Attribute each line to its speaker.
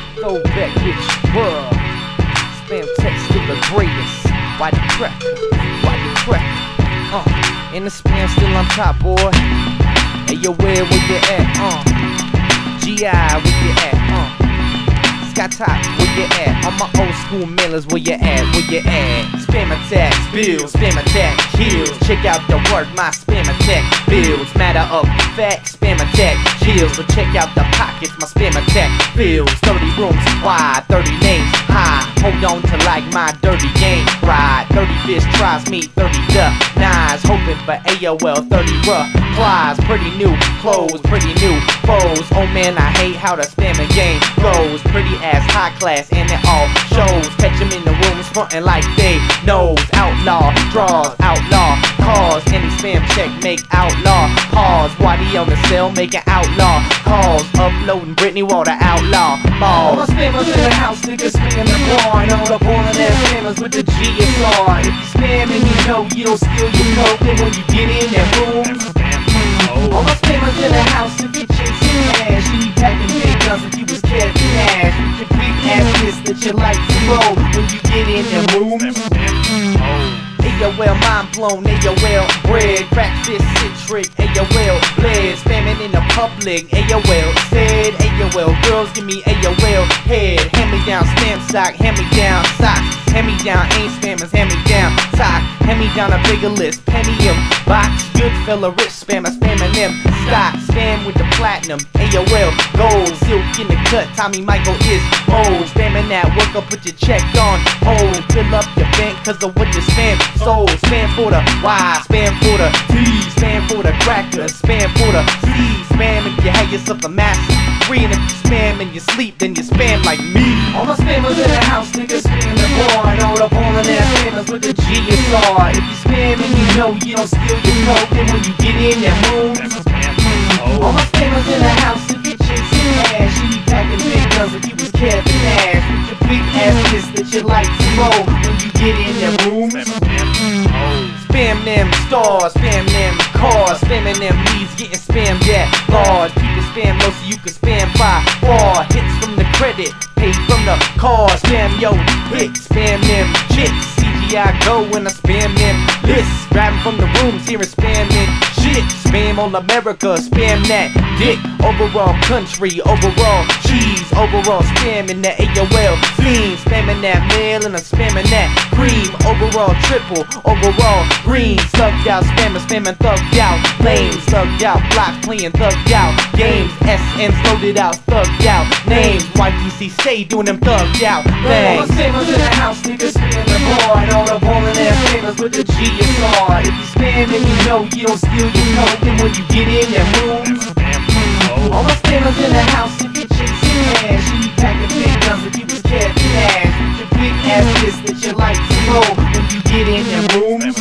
Speaker 1: Throwback bitch, world. Spam text still the greatest. Why the crack? Why the crack? In the spam still on top, boy. Hey yo, where you at? GI, where you at? Sky Top, where you at? All my old school mailers, where you at? Where you at? Spam attacks, bills, spam attack, kills. Check out the work, my spam attack bills. Matter of fact, spam attack chills. So check out the pockets, my spam attack fills. 30 rooms wide, 30 names high. Hold on to like my dirty game ride. 30 fish tries me, 30 duck knives. Hoping for AOL, 30 replies. Pretty new clothes, pretty new foes. Oh man, I hate how the spamming game goes. Pretty ass high class and it all shows. Catch them in the rooms frontin' like they knows. Outlaw, draws, outlaw, cause. Any spam check make outlaw. Pause, Waddy on the cell making outlaw calls. Uploading Britney Water outlaw balls. All my spammers in the house, niggas spam the bar. And all the ballin' ass spammers with the GSR. If you spamming, you know you don't steal your coke. Then when you get in that room, all my spammers in the house, if you chasing cash, you packing big guns if you was Kevin Nash. With your big ass fist that you like to roll when you get in that room. AOL mind blown, AOL bread, crack fist, citric, AOL bled, spamming in the public, AOL said, AOL girls give me AOL head, hand me down spam sock, hand me down socks, hand me down ain't spammers, hand me down sock, hand me down a bigger list, Pentium box, good fella rich spammer, spamming them stock, spam with the platinum, AOL gold, silk in the cut, Tommy Michael is old, spamming that work up, put your check on hold, fill up your bank cause of what you spam. Soul, spam for the Y, spam for the T, spam for the cracker, spam for the C, spam if you have yourself a master. Free and if you spam in your sleep, then you spam like me. All my spammers in the house, niggas spam the bar. And all the ballin' ass spammers with the GSR. If you spamming, you know you don't steal your coke. Then when you get in that room, all my spammers in the house, if you chasing cash, you be packing big guns if you was Kevin Nash. With your big ass fist that you like to roll when you get in that room. Spam them stars, spam them cars, spamming them leads, getting spammed at large. People spam low so you can spam by far. Hits from the credit, paid from the car. Spam yo hits, spam them chicks. CGI go when I spam them lists. Grabbing from the rooms, hearing spamming shit. Spam all America, spam that dick. Overall country, overall cheese. Overall spamming that AOL scene. Spamming that mail and I'm spamming that cream. Overall triple, overall green. Slugged out, spamming thugged out. Lame, slugged out, blocks playing thugged out. Games, SMs loaded out, thugged out. Names, YTC stay doing them thugged out things. All the spammers in the house, niggas spam the bar. And all the ballin' ass spammers with the GSR. If you spamming, you know you don't steal your coke. Then when you get in that room, all my spammers in the house, if you chasing cash, you be packing big guns if you was Kevin Nash. With your big ass fist that you like to roll when you get in that room.